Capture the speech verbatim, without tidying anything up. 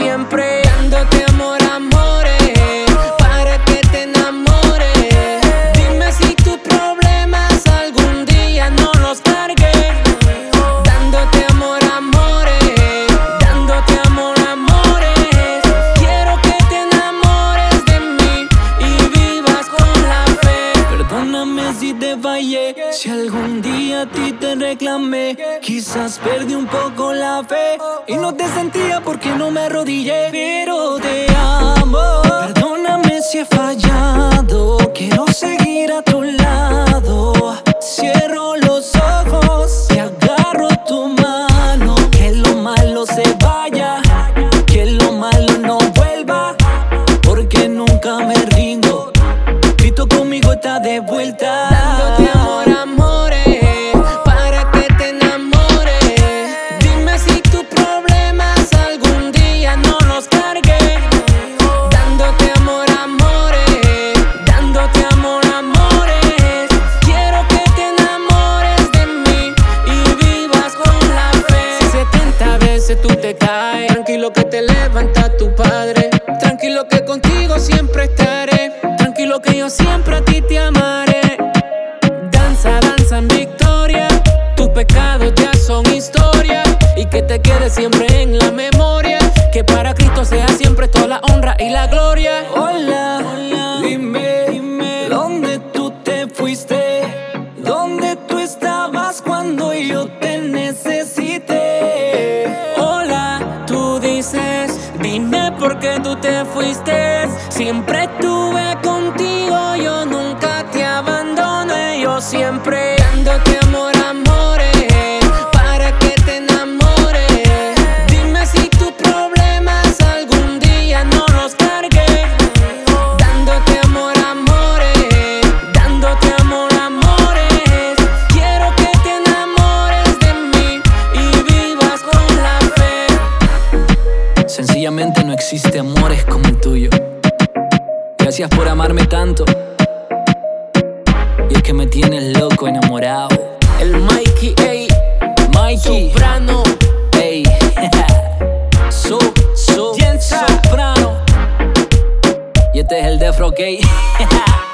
siempre dándote amor, amores, para que te enamores. Dime si tus problemas algún día no los cargué. Dándote amor, amores, dándote amor, amores. Quiero que te enamores de mí y vivas con la fe. Perdóname si te fallé, si algún día a ti te reclamé. Quizás perdí un poco la fe y no te sentía porque no me arrodillé. Pero te amo. Perdóname si he fallado, quiero seguir a tu lado. Cierro los ojos y agarro tu mano. Que lo malo se vaya, que lo malo no vuelva, porque nunca me rindo. Grito conmigo, está de vuelta. Dándote amor, amores, para que te enamores. Dime si tus problemas algún día no los cargué. Dándote amor, amores, dándote amor, amores. Quiero que te enamores de mí y vivas con la fe. Si setenta veces tú te caes, tranquilo que te levanta tu padre. Tranquilo que contigo siempre estaré. Tranquilo que yo siempre a ti te amaré. Danza, danza en victoria. Tus pecados ya son historia. Y que te quede siempre en la memoria. Que para Cristo sea siempre toda la honra y la gloria. Hola, hola, dime, dime, ¿dónde tú te fuiste? ¿Dónde tú estabas cuando yo te necesité? Hola, tú dices, dime por qué tú te fuiste. Siempre estuve contigo, yo nunca te abandoné. Yo siempre dándote amor, amores, para que te enamores. Dime si tus problemas algún día no los cargué. Dándote amor, amores, dándote amor, amores. Quiero que te enamores de mí y vivas con la fe. Sencillamente no existe amores como el tuyo. Gracias por amarme tanto. Y es que me tienes loco, enamorado. El Mikey, ey, Mikey soprano, ey. So, so, Jensa. soprano. Y este es el Defro, ok.